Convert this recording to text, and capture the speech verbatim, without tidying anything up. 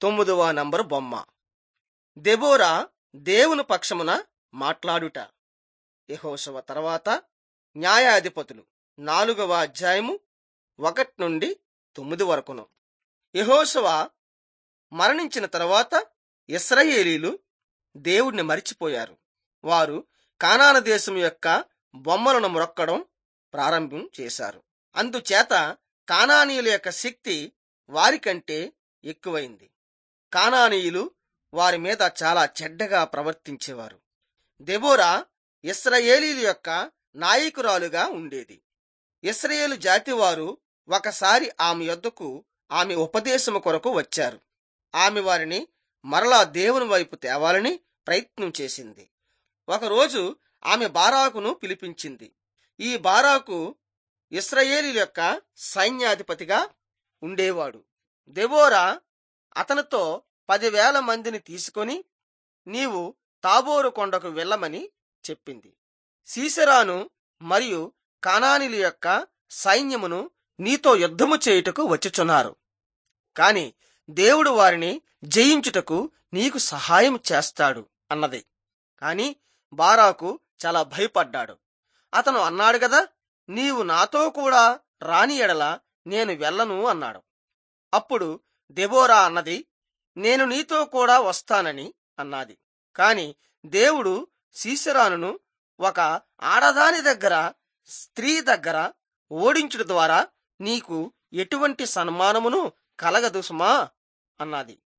తొమ్మిదవ నంబరు బొమ్మ. దెబోరా దేవుని పక్షమున మాట్లాడుట. యెహోషువ తర్వాత న్యాయాధిపతులు నాలుగవ అధ్యాయము ఒకటి నుండి తొమ్మిది వరకును. యెహోషువ మరణించిన తరువాత ఇశ్రాయేలీలు దేవుడిని మరిచిపోయారు. వారు కానాను దేశం యొక్క బొమ్మలను మ్రొక్కడం ప్రారంభం చేశారు. అందుచేత కానానీయుల యొక్క శక్తి వారికంటే ఎక్కువైంది. కానానీయులు వారి మీద చాలా చెడ్డగా ప్రవర్తించేవారు. దెబోరా ఇశ్రాయేలీల యొక్క నాయకురాలుగా ఉండేది. ఇశ్రాయేలు జాతి వారు ఒకసారి ఆమె యొద్దకు ఆమె ఉపదేశము కొరకు వచ్చారు. ఆమె వారిని మరలా దేవుని వైపు తేవాలని ప్రయత్నం చేసింది. ఒకరోజు ఆమె బారాకును పిలిపించింది. ఈ బారాకు ఇశ్రాయేలీల యొక్క సైన్యాధిపతిగా ఉండేవాడు. దెబోరా అతనితో పదివేల మందిని తీసుకొని నీవు తాబోరు కొండకు వెళ్ళమని చెప్పింది. సీసెరాను మరియు కానానీయుల యొక్క సైన్యమును నీతో యుద్ధము చేయుటకు వచ్చుచున్నారు, కాని దేవుడు వారిని జయించుటకు నీకు సహాయం చేస్తాడు అన్నది. కాని బారాకు చాలా భయపడ్డాడు. అతను అన్నాడు గదా, నీవు నాతో కూడా రాని ఎడల నేను వెళ్ళను అన్నాడు. అప్పుడు దెబోరా అన్నది, నేను నీతో కూడా వస్తానని అన్నది. కాని దేవుడు సీసెరానును ఒక ఆడదాని దగ్గర, స్త్రీ దగ్గర ఓడించుట ద్వారా నీకు ఎటువంటి సన్మానమును కలగదు సుమా అన్నది.